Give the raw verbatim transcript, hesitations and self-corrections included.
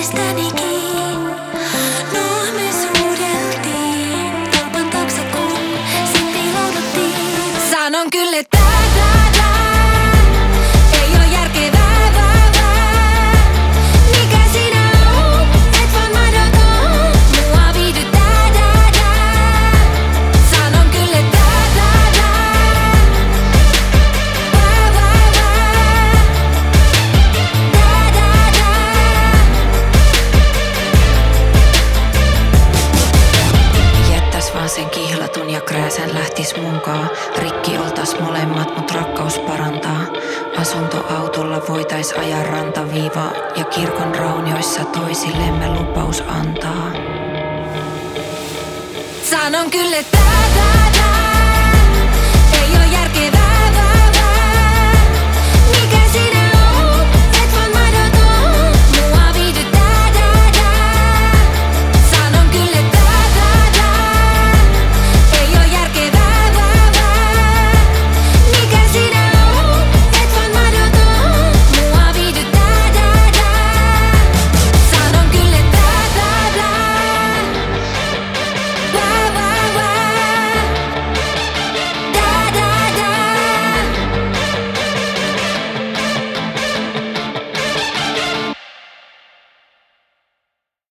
itsestänikin. No me suudeltiin tolpan taakse kun sit piilouduttiin. Sanon kyllä, että tää, tää, tää ei oo järkevää, vää, vää. Mikä sinä oot? Et vaan mahdoton. Mua viihdyttää, tää, tää. Sanon kyllä, että tää, tää, tää vää, vää, vää. Tää, tää, tää. Jättäs vaan sen kihlatun ja krääsän lähtis munkaan. Rikki oltais molemmat, mut rakkaus parantaa. Asuntoautolla voitais ajaa rantaviivaa ja kirkon raunioissa toisillemme lupaus antaa. Sanon kyllä, että tää, tää, tää